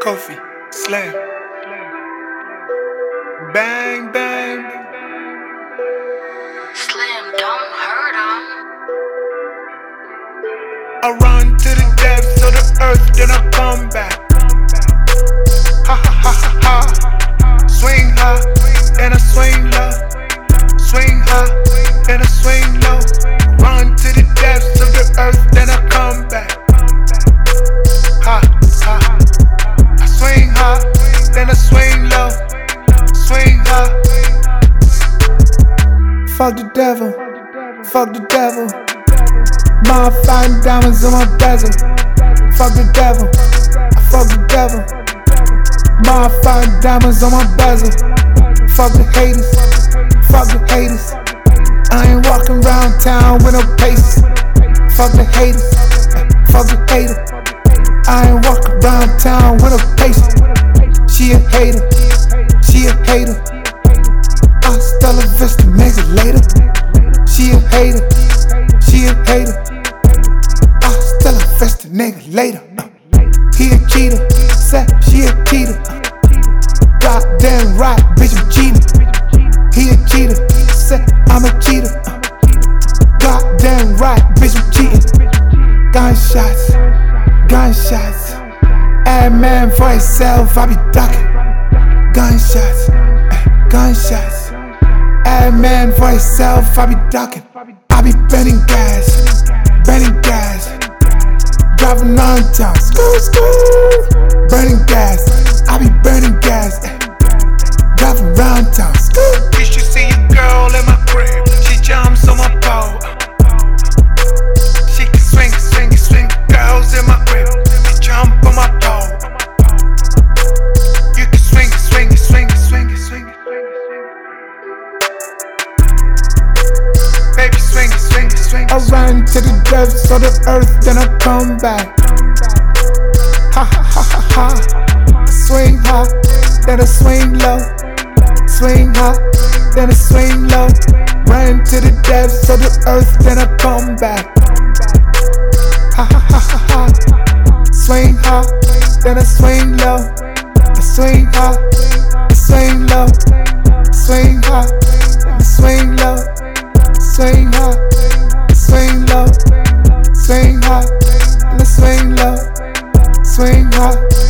Kofi, Slam, bang, bang. Slim, don't hurt him. I run to the depths of the earth, then I come back. Ha ha ha ha ha. Swing high, and I swing low. Swing high, and I swing low. Run to the depths of the earth, then I come back. Ha ha. I swing high, then I swing low. Swing high. Fuck the devil, fuck the devil. Motherfucking diamonds on my bezel. Fuck the devil, I fuck the devil. Motherfucking diamonds on my bezel. Fuck the haters, fuck the haters. I ain't walking around town with no pace. Fuck the haters, fuck the hater. I ain't walking around town with no pace. She a hater, she a hater. Hasta la vista, nigga, later. She a hater, she a hater. Hasta la vista, nigga, later. He a cheater, said she a cheater. Goddamn right, bitch, I'm cheating. He a cheater, said I'm a cheater. Goddamn right, bitch, I'm cheating. Gunshots, gunshots. Add man for himself, I be ducking. Gunshots, gunshots. Add man for himself, I be ducking. I be burning gas, burning gas. Driving on town, school, school. Burning gas, I be burning gas. Driving around town, school. You should see a girl in my crib. She jumps on my pole. She can swing, swing, swing. Girls in my crib. They jump on my pole. You can swing, swing, swing, swing, swing. Baby, swing, swing, swing. I run to the depths of the earth, then I come back. Ha ha ha ha ha. I swing high, then I swing low. Swing high, then I swing low. Run to the depths of the earth, then I come back. Ha ha ha ha ha. Swing high, then I swing low. I swing high, I swing low. Swing high, I swing low. Swing high, I swing low. Swing high, and I swing low. Swing high.